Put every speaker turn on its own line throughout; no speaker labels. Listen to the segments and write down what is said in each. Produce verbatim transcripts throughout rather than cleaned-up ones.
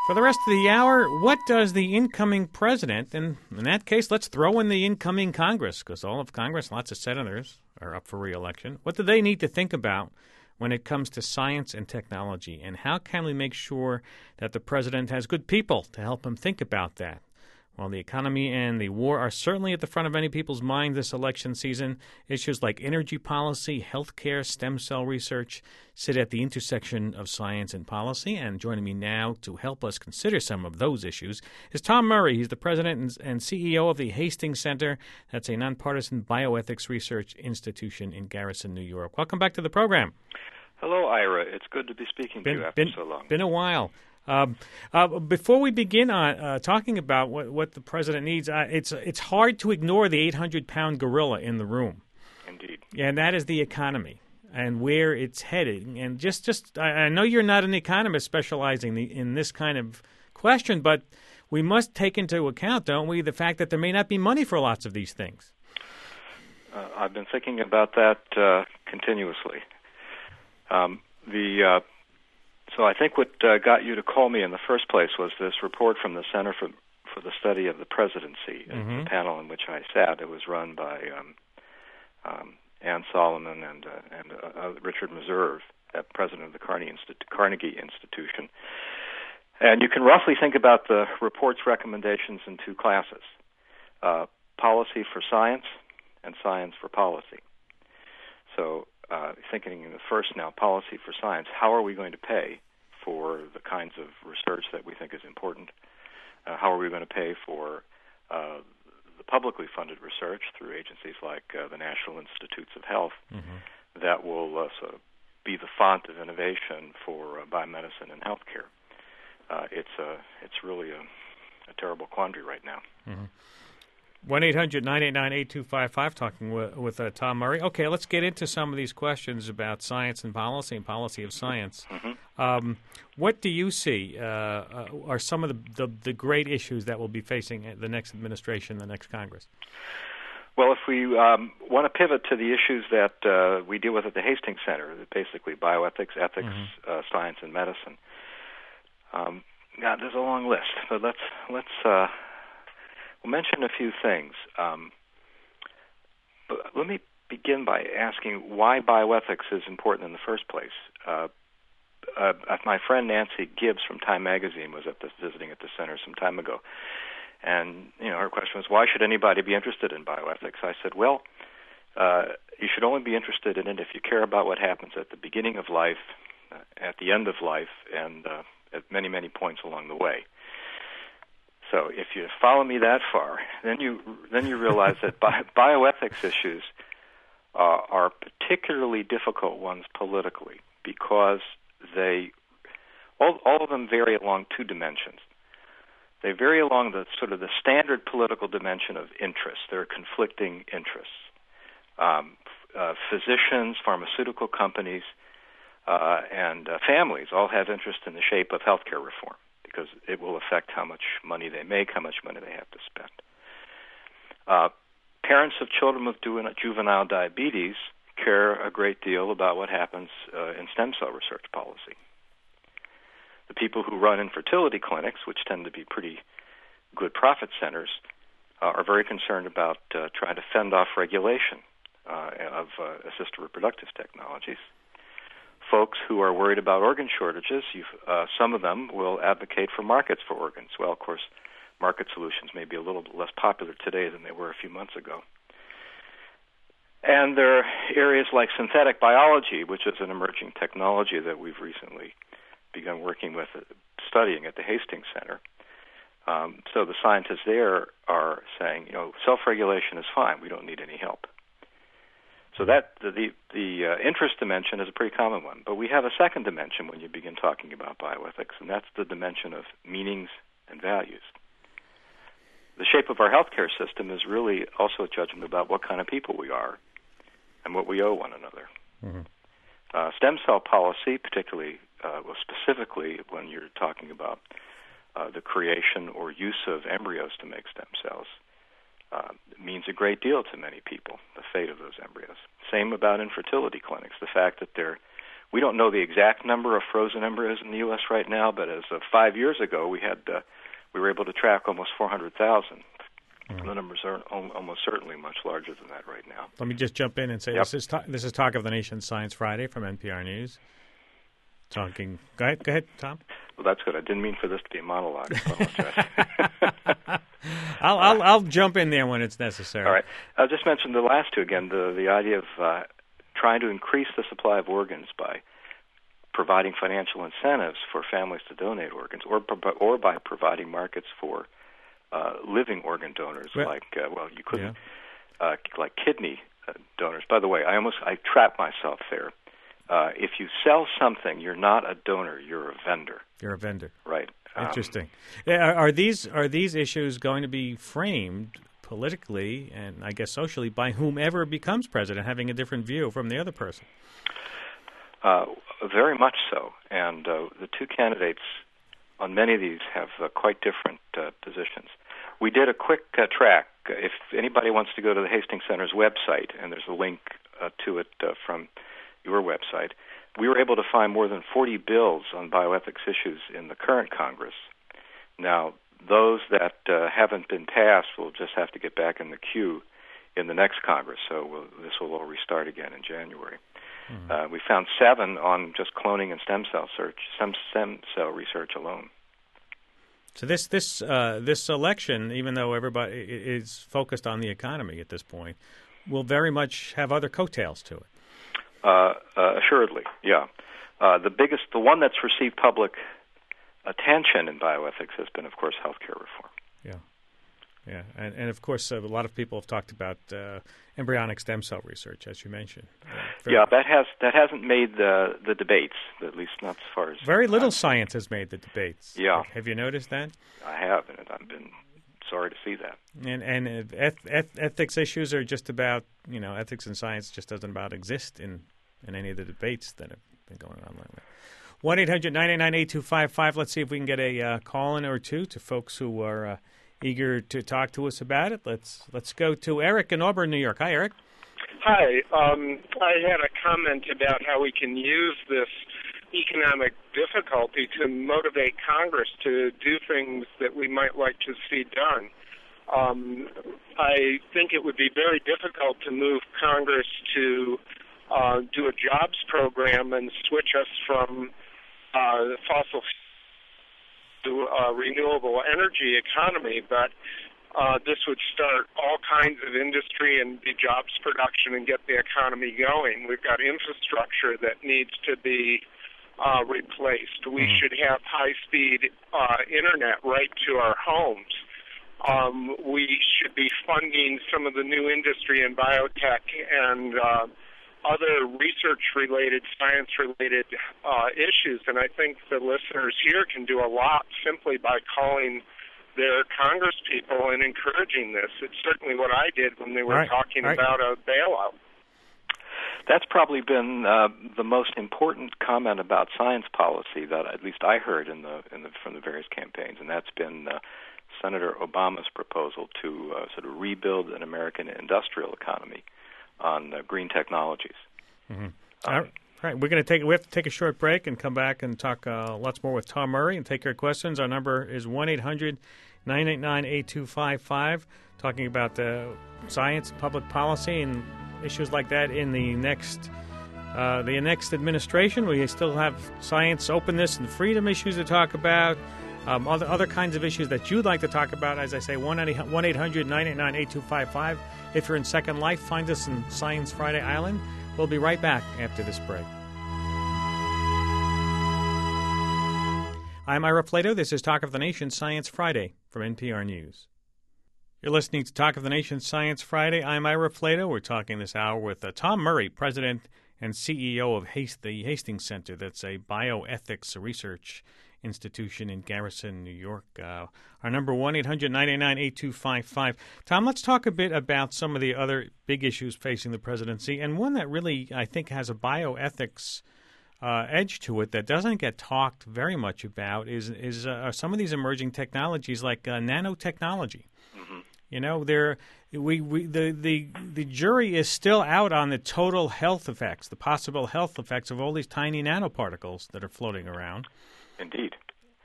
For the rest of the hour, what does the incoming president, and in that case, let's throw in the incoming Congress, because all of Congress, lots of senators, are up for re-election. What do they need to think about when it comes to science and technology, and how can we make sure that the president has good people to help him think about that? While the economy and the war are certainly at the front of many people's mind this election season, issues like energy policy, healthcare, stem cell research sit at the intersection of science and policy. And joining me now to help us consider some of those issues is Tom Murray. He's the president and C E O of the Hastings Center. That's a nonpartisan bioethics research institution in Garrison, New York. Welcome back to the program.
Hello, Ira. It's good to be speaking
been,
to you after
been,
so long.
Been a while. Um, uh, before we begin on uh, talking about what, what the president needs, uh, it's it's hard to ignore the eight hundred pound gorilla in the room.
Indeed.
And that is the economy and where it's headed. And just, just I, I know you're not an economist specializing the, in this kind of question, but we must take into account, don't we, the fact that there may not be money for lots of these things.
Uh, I've been thinking about that uh, continuously. Um, the... Uh, So I think what uh, got you to call me in the first place was this report from the Center for for the Study of the Presidency,
mm-hmm.
the panel in which I sat. It was run by um, um, Ann Solomon and uh, and uh, uh, Richard Meserve, uh, president of the Carnegie, Institu- Carnegie Institution. And you can roughly think about the report's recommendations in two classes: uh, policy for science and science for policy. So. Uh, thinking in the first now, policy for science, how are we going to pay for the kinds of research that we think is important? Uh, how are we going to pay for uh, the publicly funded research through agencies like uh, the National Institutes of Health mm-hmm. that will uh, sort of be the font of innovation for uh, biomedicine and healthcare? Uh, it's, a, it's really a, a terrible quandary right now.
Mm-hmm. one eight hundred nine eight nine eight two five five, talking with, with uh, Tom Murray. Okay, let's get into some of these questions about science and policy and policy of science.
Mm-hmm.
Um, what do you see uh, uh, are some of the, the, the great issues that will be facing the next administration, the next Congress?
Well, if we um, want to pivot to the issues that uh, we deal with at the Hastings Center, basically bioethics, ethics, mm-hmm. uh, science, and medicine, um, yeah, there's a long list, but let's let's uh, we'll mention a few things. Um, but let me begin by asking why bioethics is important in the first place. Uh, uh, my friend Nancy Gibbs from Time Magazine was at this, visiting at the center some time ago, and you know her question was, why should anybody be interested in bioethics? I said, well, uh, you should only be interested in it if you care about what happens at the beginning of life, uh, at the end of life, and uh, at many, many points along the way. So if you follow me that far, then you then you realize that bi- bioethics issues uh, are particularly difficult ones politically because they all, all of them vary along two dimensions. They vary along the sort of the standard political dimension of interests. There are conflicting interests. Um, uh, physicians, pharmaceutical companies, uh, and uh, families all have interest in the shape of healthcare reform, because it will affect how much money they make, how much money they have to spend. Uh, parents of children with juvenile diabetes care a great deal about what happens uh, in stem cell research policy. The people who run infertility clinics, which tend to be pretty good profit centers, uh, are very concerned about uh, trying to fend off regulation uh, of uh, assisted reproductive technologies. Folks who are worried about organ shortages, you've, uh, some of them will advocate for markets for organs. Well, of course, market solutions may be a little bit less popular today than they were a few months ago. And there are areas like synthetic biology, which is an emerging technology that we've recently begun working with, uh, studying at the Hastings Center. Um, so the scientists there are saying, you know, self-regulation is fine. We don't need any help. So that the the, the uh, interest dimension is a pretty common one. But we have a second dimension when you begin talking about bioethics, and that's the dimension of meanings and values. The shape of our healthcare system is really also a judgment about what kind of people we are and what we owe one another. Mm-hmm. Uh, stem cell policy, particularly, uh, well, specifically when you're talking about uh, the creation or use of embryos to make stem cells, uh, means a great deal to many people, the fate of those embryos. Same about infertility clinics, the fact that they're we don't know the exact number of frozen embryos in the U S right now, but as of five years ago, we had uh, we were able to track almost four hundred thousand. Mm. The numbers are almost certainly much larger than that right now.
Let me just jump in and say
yep.
this is ta- this is Talk of the Nation Science Friday from N P R News. Talking. Go ahead, go ahead, Tom.
Well, that's good. I didn't mean for this to be a monologue.
I'll, I'll I'll jump in there when it's necessary.
All right. I'll just mention the last two again. The the idea of uh, trying to increase the supply of organs by providing financial incentives for families to donate organs, or or by providing markets for uh, living organ donors, well, like uh, well, you couldn't yeah. uh, like kidney uh, donors. By the way, I almost I trapped myself there. Uh, if you sell something, you're not a donor; you're a vendor.
You're a vendor,
right?
Interesting. Um, are, are these are these issues going to be framed politically and I guess socially by whomever becomes president, having a different view from the other person?
Uh, very much so. And uh, the two candidates on many of these have uh, quite different uh, positions. We did a quick uh, track. If anybody wants to go to the Hastings Center's website, and there's a link uh, to it uh, from your website, we were able to find more than forty bills on bioethics issues in the current Congress. Now, those that uh, haven't been passed will just have to get back in the queue in the next Congress, so we'll, this will all restart again in January. Mm-hmm. Uh, we found seven on just cloning and stem cell search, stem, stem cell research alone.
So this this uh, this election, even though everybody is focused on the economy at this point, will very much have other coattails to it.
Uh, uh, assuredly, yeah. Uh, the biggest, the one that's received public attention in bioethics has been, of course, healthcare reform.
Yeah, yeah, and and of course, uh, a lot of people have talked about uh, embryonic stem cell research, as you mentioned. Uh,
yeah, that has that hasn't made the the debates, at least not as far as
very little science has made the debates.
Yeah,
like, have you noticed that?
I have, and I've been sorry to see that.
And and eth- eth- ethics issues are just about, you know, ethics and science just doesn't about exist in. in any of the debates that have been going on lately. one eight hundred nine eight nine eight two five five. Let's see if we can get a uh, call-in or two to folks who are uh, eager to talk to us about it. Let's let's go to Eric in Auburn, New York. Hi, Eric.
Hi. Um, I had a comment about how we can use this economic difficulty to motivate Congress to do things that we might like to see done. Um, I think it would be very difficult to move Congress to Uh, do a jobs program and switch us from uh, fossil to a renewable energy economy, but uh, this would start all kinds of industry and be jobs production and get the economy going. We've got infrastructure that needs to be uh, replaced. We mm-hmm. should have high-speed uh, internet right to our homes. Um, we should be funding some of the new industry in biotech and uh, other research-related, science-related uh, issues, and I think the listeners here can do a lot simply by calling their congresspeople and encouraging this. It's certainly what I did when they were right. talking right. about a bailout.
That's probably been uh, the most important comment about science policy that at least I heard in the, in the from the various campaigns, and that's been uh, Senator Obama's proposal to uh, sort of rebuild an American industrial economy on uh, green technologies.
Mm-hmm. Um, All right. All right, we're going to take we have to take a short break and come back and talk uh, lots more with Tom Murray and take your questions. Our number is one eight hundred nine eight nine eight two five five. Talking about uh, science, public policy, and issues like that in the next uh, the next administration. We still have science, openness, and freedom issues to talk about. Um, other other kinds of issues that you'd like to talk about, as I say, one eight hundred nine eight nine eight two five five. If you're in Second Life, find us in Science Friday Island. We'll be right back after this break. I'm Ira Flato. This is Talk of the Nation Science Friday from N P R News. You're listening to Talk of the Nation Science Friday. I'm Ira Flato. We're talking this hour with uh, Tom Murray, President and C E O of Hast- the Hastings Center. That's a bioethics research institution in Garrison, New York. Uh, our number, one eight hundred nine eight nine eight two five five. Tom, let's talk a bit about some of the other big issues facing the presidency, and one that really, I think, has a bioethics uh, edge to it that doesn't get talked very much about is, is uh, some of these emerging technologies like uh, nanotechnology. Mm-hmm. You know, there we, we the, the the jury is still out on the total health effects, the possible health effects of all these tiny nanoparticles that are floating around.
Indeed.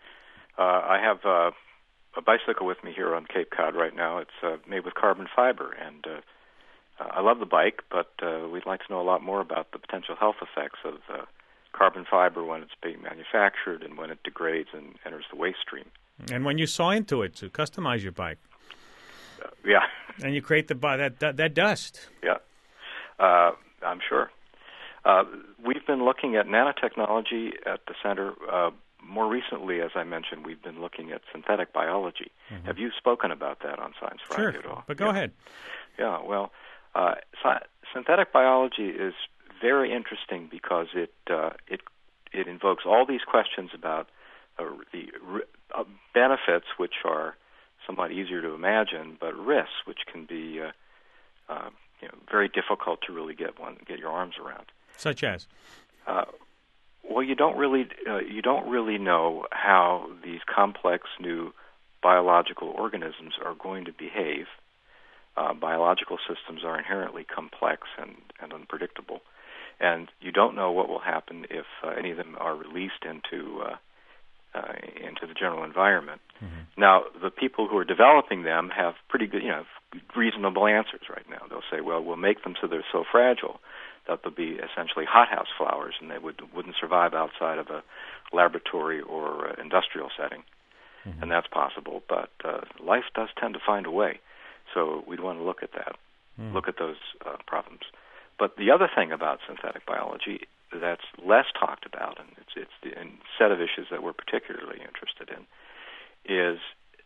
Uh, I have uh, a bicycle with me here on Cape Cod right now. It's uh, made with carbon fiber, and uh, I love the bike, but uh, we'd like to know a lot more about the potential health effects of uh, carbon fiber when it's being manufactured and when it degrades and enters the waste stream.
And when you saw into it to customize your bike.
Uh, yeah.
And you create the that that, that dust.
Yeah, uh, I'm sure. Uh, we've been looking at nanotechnology at the center. Uh, more recently, as I mentioned, we've been looking at synthetic biology. Mm-hmm. Have you spoken about that on Science Friday
sure,
at all?
But go
yeah.
ahead.
Yeah, well, uh, sci- synthetic biology is very interesting because it uh, it it invokes all these questions about uh, the uh, benefits, which are somewhat easier to imagine, but risks, which can be uh, uh, you know, very difficult to really get one get your arms around.
Such as,
uh, well, you don't really uh, you don't really know how these complex new biological organisms are going to behave. Uh, biological systems are inherently complex and, and unpredictable, and you don't know what will happen if uh, any of them are released into uh, uh, into the general environment. Mm-hmm. Now, the people who are developing them have pretty good, you know, reasonable answers right now. They'll say, well, we'll make them so they're so fragile that they'll be essentially hothouse flowers, and they would, wouldn't survive outside of a laboratory or uh, industrial setting. Mm-hmm. And that's possible, but uh, life does tend to find a way. So we'd want to look at that, mm. look at those uh, problems. But the other thing about synthetic biology that's less talked about, and it's, it's the and set of issues that we're particularly interested in, is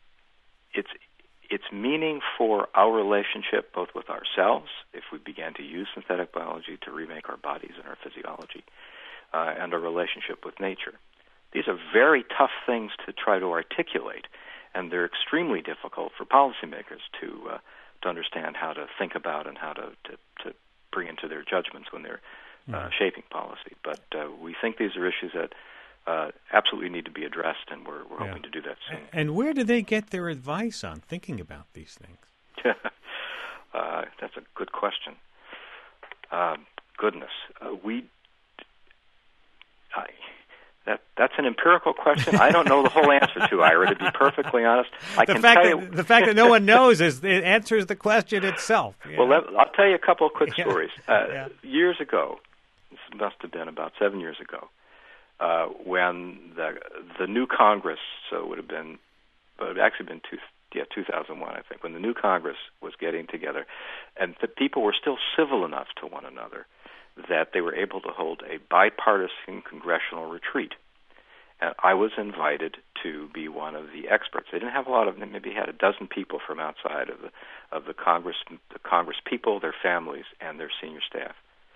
its its meaning for our relationship both with ourselves, if we began to use synthetic biology to remake our bodies and our physiology, uh, and our relationship with nature. These are very tough things to try to articulate, and they're extremely difficult for policymakers to uh, to understand how to think about and how to, to, to bring into their judgments when they're uh, shaping policy. But uh, we think these are issues that uh, absolutely need to be addressed, and we're, we're yeah. hoping to do that soon.
And where do they get their advice on thinking about these things?
uh, that's a good question. Uh, goodness, uh, we. I, That that's an empirical question. I don't know the whole answer to, Ira, to be perfectly honest. I
the
can
fact
tell
that,
you
the fact that no one knows is it answers the question itself.
Well, let, I'll tell you a couple of quick
yeah.
stories. Uh,
yeah.
Years ago, this must have been about seven years ago, uh, when the the new Congress, so it would have been, but it actually been two, yeah, two thousand one, I think, when the new Congress was getting together, and the people were still civil enough to one another that they were able to hold a bipartisan congressional retreat. And I was invited to be one of the experts. They didn't have a lot of them. Maybe had a dozen people from outside of the of the Congress, the Congress people, their families, and their senior staff.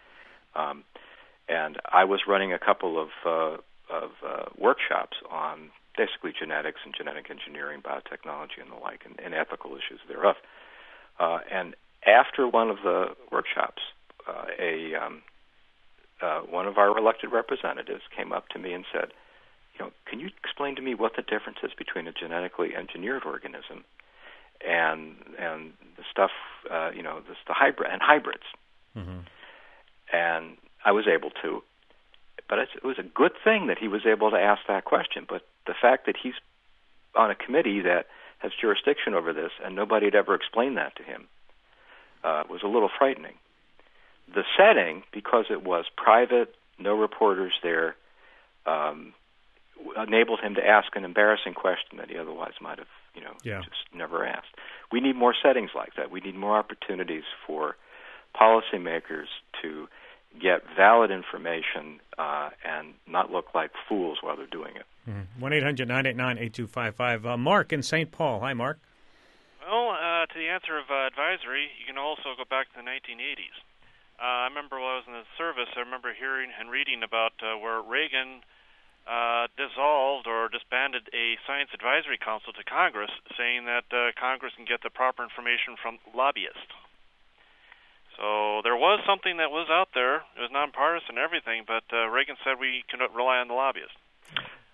Um, and I was running a couple of uh, of uh, workshops on basically genetics and genetic engineering, biotechnology, and the like, and, and ethical issues thereof. Uh, and after one of the workshops, Uh, a um, uh, one of our elected representatives came up to me and said, "You know, can you explain to me what the difference is between a genetically engineered organism and and the stuff, uh, you know, this, the hybrid and hybrids?" Mm-hmm. And I was able to, but it was a good thing that he was able to ask that question. But the fact that he's on a committee that has jurisdiction over this and nobody had ever explained that to him uh, was a little frightening. The setting, because it was private, no reporters there, um, enabled him to ask an embarrassing question that he otherwise might have, you know,
yeah.
just never asked. We need more settings like that. We need more opportunities for policymakers to get valid information uh, and not look like fools while they're doing it.
one eight hundred nine eight nine eight two five five. Uh, Mark in Saint Paul. Hi, Mark.
Well, uh, to the answer of uh, advisory, you can also go back to the nineteen eighties. Uh, I remember when I was in the service, I remember hearing and reading about uh, where Reagan uh, dissolved or disbanded a science advisory council to Congress, saying that uh, Congress can get the proper information from lobbyists. So there was something that was out there. It was nonpartisan and everything, but uh, Reagan said we cannot rely on the lobbyists.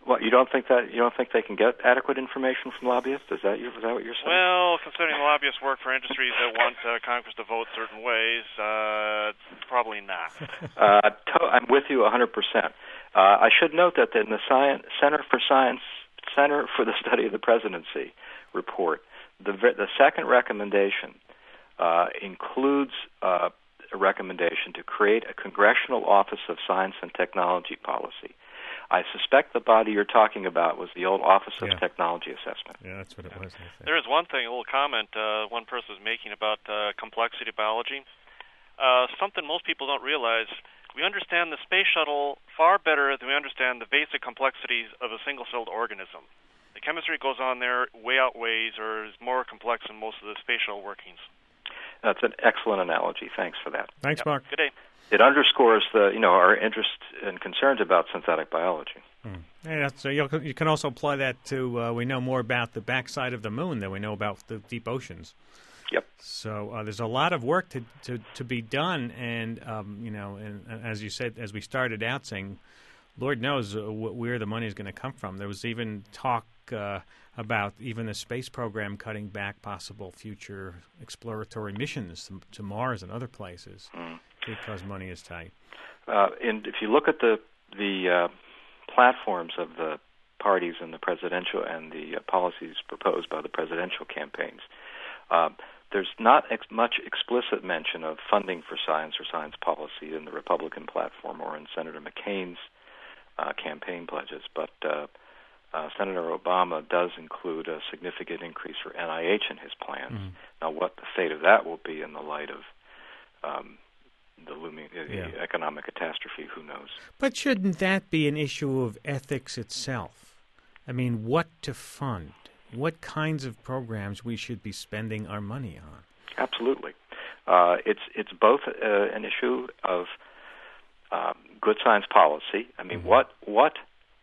Well, you don't think that you don't think they can get adequate information from lobbyists? Is that, your, is that what you're saying?
Well, considering lobbyists work for industries that want uh, Congress to vote certain ways, uh, probably not.
uh, to- I'm with you one hundred percent. Uh, I should note that in the Science, Center for Science Center for the Study of the Presidency report, the the second recommendation uh, includes uh, a recommendation to create a Congressional Office of Science and Technology Policy. I suspect the body you're talking about was the old Office of
Yeah.
Technology Assessment.
Yeah, that's what it was. I think.
There is one thing, a little comment uh, one person was making about uh, complexity biology. Uh, something most people don't realize, we understand the space shuttle far better than we understand the basic complexities of a single-celled organism. The chemistry that goes on there way outweighs or is more complex than most of the space shuttle workings.
That's an excellent analogy. Thanks for that.
Thanks,
Yep.
Mark.
Good day.
It underscores the you know our interest and concerns about synthetic biology.
Hmm. Yeah, so you you can also apply that to uh, we know more about the backside of the moon than we know about the deep oceans.
Yep.
So uh, there's a lot of work to, to, to be done, and um, you know, and, and as you said, as we started out saying, Lord knows uh, wh- where the money is going to come from. There was even talk uh, about even the space program cutting back possible future exploratory missions to, to Mars and other places
Mm.
because money is tight.
Uh, and if you look at the the uh, platforms of the parties and the presidential and the uh, policies proposed by the presidential campaigns, uh, there's not ex- much explicit mention of funding for science or science policy in the Republican platform or in Senator McCain's uh, campaign pledges, but uh, uh, Senator Obama does include a significant increase for N I H in his plans.
Mhm.
Now, what the fate of that will be in the light of um, the looming uh,
Yeah.
the economic catastrophe, who knows?
But shouldn't that be an issue of ethics itself? I mean, what to fund? What kinds of programs we should be spending our money on?
Absolutely. Uh, it's it's both uh, an issue of um, good science policy. I mean,
Mhm.
what what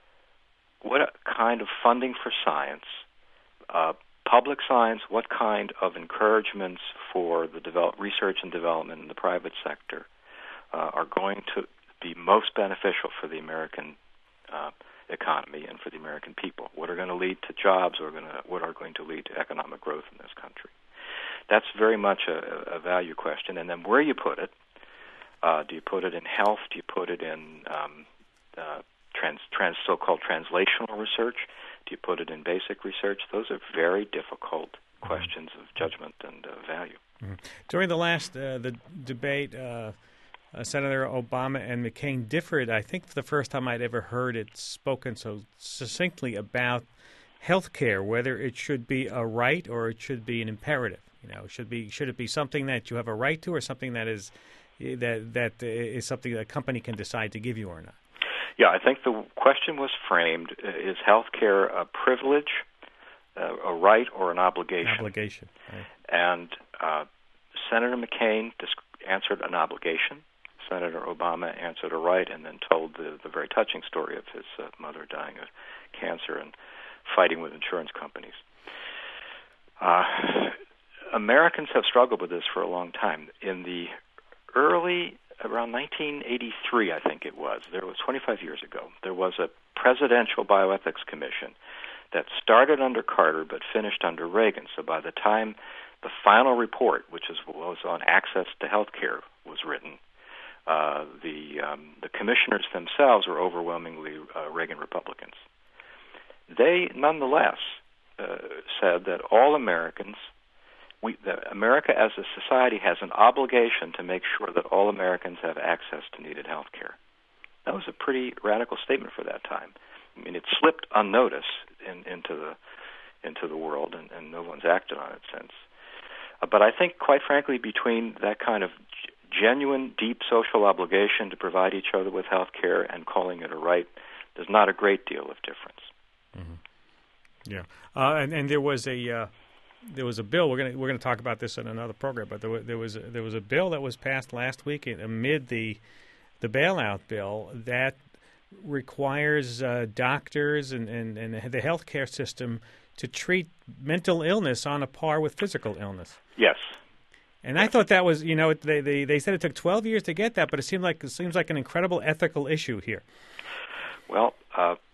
what kind of funding for science, uh, public science? What kind of encouragements for the develop, research and development in the private sector uh, are going to be most beneficial for the American uh, economy and for the American people? What are going to lead to jobs, or going to, what are going to lead to economic growth in this country? That's very much a, a value question. And then where you put it, uh, do you put it in health? Do you put it in um, uh, trans, trans, so-called translational research? Do you put it in basic research? Those are very difficult questions of judgment and uh, value.
Mm-hmm. During the last uh, the debate, uh, uh, Senator Obama and McCain differed. I think for the first time I'd ever heard it spoken so succinctly about health care, whether it should be a right or it should be an imperative. You know, should be should it be something that you have a right to, or something that is that that is something that a company can decide to give you or not?
Yeah, I think the question was framed: is health care a privilege, uh, a right, or an obligation?
Obligation. Right.
And uh, Senator McCain dis- answered an obligation. Senator Obama answered a right, and then told the, the very touching story of his uh, mother dying of cancer and fighting with insurance companies. Uh, Americans have struggled with this for a long time. In the early, around nineteen eighty-three, I think it was, there was twenty-five years ago, there was a presidential bioethics commission that started under Carter but finished under Reagan. So by the time the final report, which is, was on access to health care, was written, uh, the um, the commissioners themselves were overwhelmingly uh, Reagan Republicans. They nonetheless uh, said that all Americans, we, that America as a society has an obligation to make sure that all Americans have access to needed health care. That was a pretty radical statement for that time. I mean, it slipped unnoticed in, into the into the world, and, and no one's acted on it since. Uh, but I think, quite frankly, between that kind of g- genuine, deep social obligation to provide each other with health care and calling it a right, there's not a great deal of difference.
Mm-hmm. Yeah, uh, and and there was a uh, there was a bill. We're gonna we're gonna talk about this in another program. But there was there was a, there was a bill that was passed last week amid the the bailout bill that requires uh, doctors and, and, and the healthcare system to treat mental illness on a par with physical illness.
Yes.
And I thought that was, you know, they, they they said it took twelve years to get that, but it seemed like it seems like an incredible ethical issue here.
Well, uh,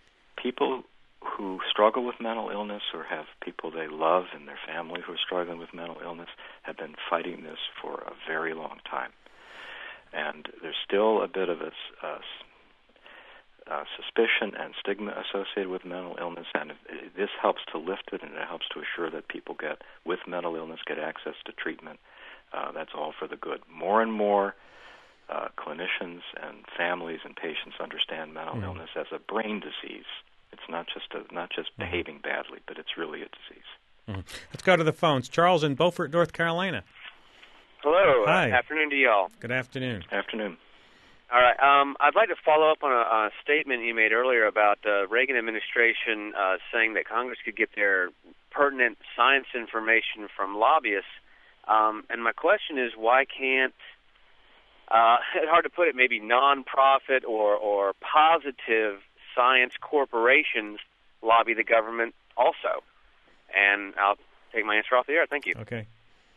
people who struggle with mental illness or have people they love in their family who are struggling with mental illness have been fighting this for a very long time. And there's still a bit of a, a, a suspicion and stigma associated with mental illness, and it, this helps to lift it, and it helps to assure that people get, with mental illness, get access to treatment. Uh, that's all for the good. More and more uh, clinicians and families and patients understand mental mm-hmm. illness as a brain disease. It's not just a, not just mm-hmm. behaving badly, but it's really a disease.
Mm-hmm. Let's go to the phones. Charles in Beaufort, North Carolina.
Hello.
Hi.
Uh, afternoon to y'all.
Good afternoon.
Afternoon.
All right. Um, I'd like to follow up on a, a statement you made earlier about the Reagan administration uh, saying that Congress could get their pertinent science information from lobbyists. Um, and my question is, why can't, uh, it's hard to put it, maybe nonprofit or, or positive science corporations lobby the government also? And I'll take my answer off the air. Thank you.
Okay.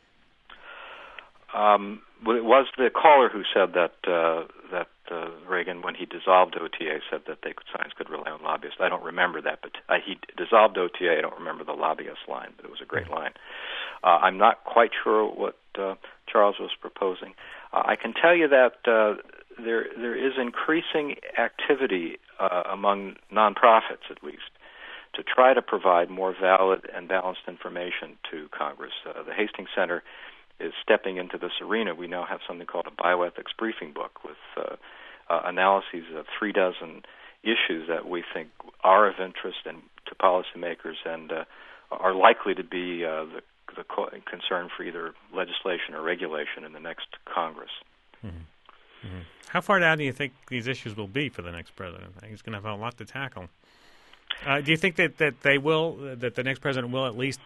Um, well, it was the caller who said that uh, that uh, Reagan, when he dissolved O T A, said that they could, science could rely on lobbyists. I don't remember that, but uh, he dissolved O T A. I don't remember the lobbyist line, but it was a great line. Uh, I'm not quite sure what uh, Charles was proposing. Uh, I can tell you that uh, there there is increasing activity uh, among nonprofits, at least, to try to provide more valid and balanced information to Congress. Uh, the Hastings Center is stepping into this arena. We now have something called a bioethics briefing book with uh, uh, analyses of three dozen issues that we think are of interest and to policymakers and uh, are likely to be uh, the, the co- concern for either legislation or regulation in the next Congress.
Mm-hmm. Mm-hmm. How far down do you think these issues will be for the next president? I think he's going to have a lot to tackle. Uh, do you think that, that they will, that the next president will at least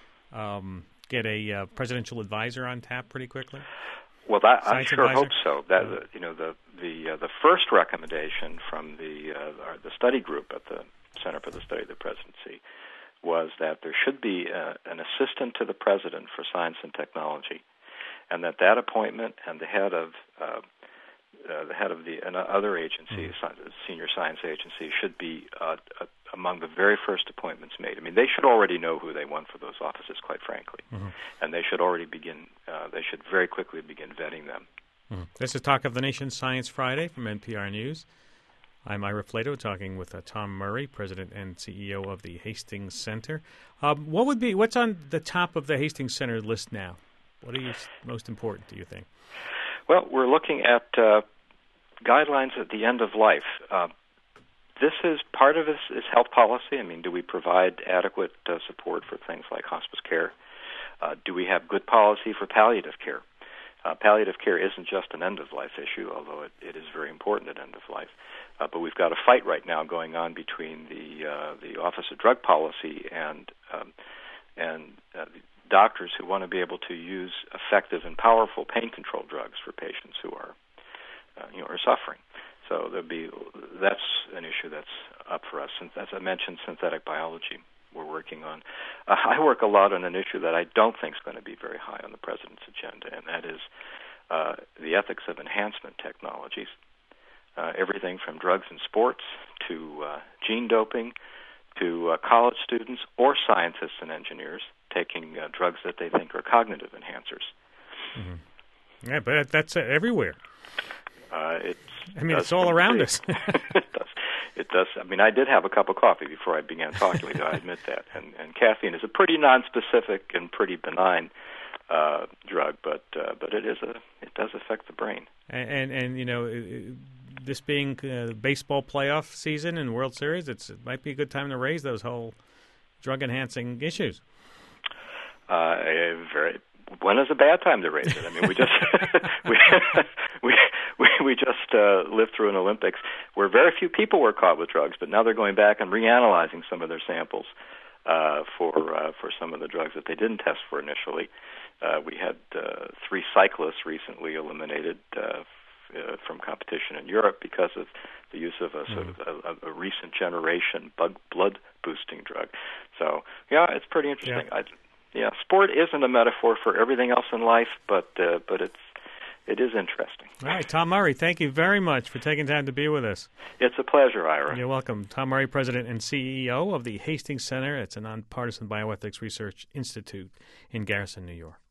um, get a uh, presidential advisor on tap pretty quickly?
Well, that, I sure
advisor?
hope so. That uh, you know, the the uh, the first recommendation from the uh, the study group at the Center for the Study of the Presidency was that there should be uh, an assistant to the president for science and technology, and that that appointment and the head of uh, uh, the head of the and other agencies, mm-hmm. senior science agency, should be uh, uh, among the very first appointments made. I mean, they should already know who they want for those offices, quite frankly, mm-hmm. and they should already begin. Uh, they should very quickly begin vetting them.
Mm-hmm. This is Talk of the Nation Science Friday from N P R News. I'm Ira Flato, talking with uh, Tom Murray, President and C E O of the Hastings Center. Um, what would be what's on the top of the Hastings Center list now? What are you most important, do you think?
Well, we're looking at uh, guidelines at the end of life. Uh, This is part of this is health policy. I mean, do we provide adequate uh, support for things like hospice care? Uh, do we have good policy for palliative care? Uh, palliative care isn't just an end-of-life issue, although it, it is very important at end of life. Uh, but we've got a fight right now going on between the uh, the Office of Drug Policy and um, and uh, doctors who want to be able to use effective and powerful pain control drugs for patients who are uh, you know are suffering. So there'll be that's an issue that's up for us. As I mentioned, synthetic biology we're working on. Uh, I work a lot on an issue that I don't think is going to be very high on the president's agenda, and that is uh, the ethics of enhancement technologies. Uh, everything from drugs in sports to uh, gene doping to uh, college students or scientists and engineers taking uh, drugs that they think are cognitive enhancers.
Mm-hmm. Yeah, but that's uh, everywhere.
Uh, it's,
I mean, it's all around us.
it does. It does. I mean, I did have a cup of coffee before I began talking to you. I admit that. And, and caffeine is a pretty nonspecific and pretty benign uh, drug, but uh, but it is a it does affect the brain.
And and, and you know, this being uh, baseball playoff season and World Series, it's, it might be a good time to raise those whole drug enhancing issues.
Uh, very. When is a bad time to raise it? I mean, we just we, we we we just uh, lived through an Olympics where very few people were caught with drugs, but now they're going back and reanalyzing some of their samples uh, for uh, for some of the drugs that they didn't test for initially. Uh, we had uh, three cyclists recently eliminated uh, uh, from competition in Europe because of the use of a sort
mm.
of a, a recent generation bug blood boosting drug. So yeah, it's pretty interesting.
Yeah.
I, Yeah, sport isn't a metaphor for everything else in life, but uh, but it's it is interesting.
All right, Tom Murray, thank you very much for taking time to be with us.
It's a pleasure, Ira.
You're welcome. Tom Murray, President and C E O of the Hastings Center. It's a nonpartisan bioethics research institute in Garrison, New York.